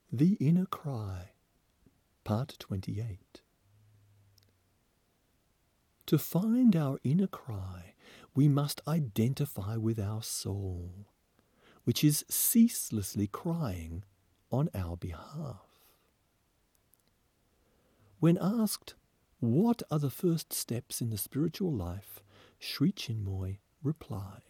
The Inner Cry, Part 28. To find our inner cry, we must identify with our soul, which is ceaselessly crying on our behalf. When asked, what are the first steps in the spiritual life, Sri Chinmoy replied,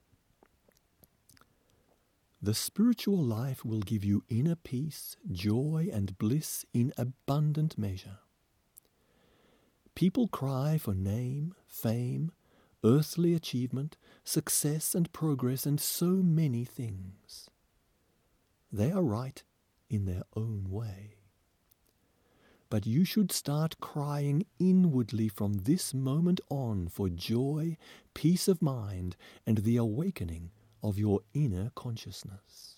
the spiritual life will give you inner peace, joy, and bliss in abundant measure. People cry for name, fame, earthly achievement, success and progress, and so many things. They are right in their own way. But you should start crying inwardly from this moment on for joy, peace of mind, and the awakening of your inner consciousness.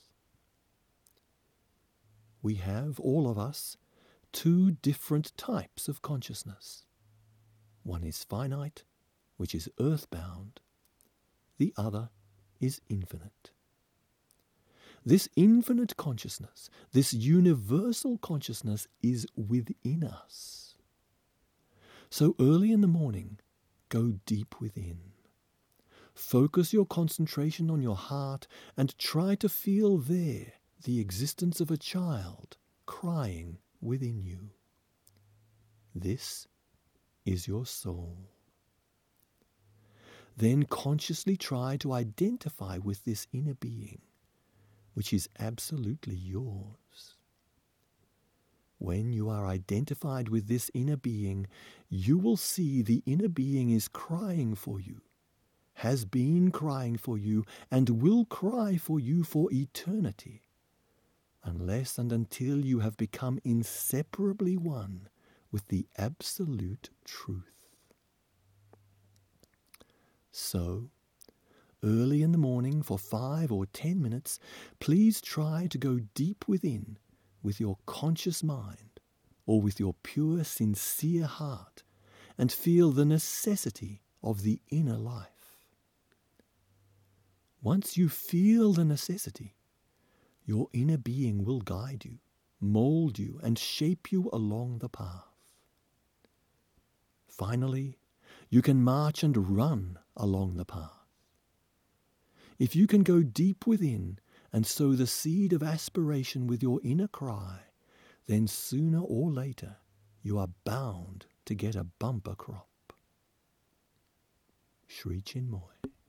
We have, all of us, two different types of consciousness. One is finite, which is earthbound. The other is infinite. This infinite consciousness, this universal consciousness is within us. So early in the morning, go deep within. Focus your concentration on your heart and try to feel there the existence of a child crying within you. This is your soul. Then consciously try to identify with this inner being, which is absolutely yours. When you are identified with this inner being, you will see the inner being is crying for you, has been crying for you, and will cry for you for eternity, unless and until you have become inseparably one with the absolute truth. So, early in the morning for 5 or 10 minutes, please try to go deep within with your conscious mind or with your pure, sincere heart and feel the necessity of the inner life. Once you feel the necessity, your inner being will guide you, mold you, and shape you along the path. Finally, you can march and run along the path. If you can go deep within and sow the seed of aspiration with your inner cry, then sooner or later you are bound to get a bumper crop. Sri Chinmoy.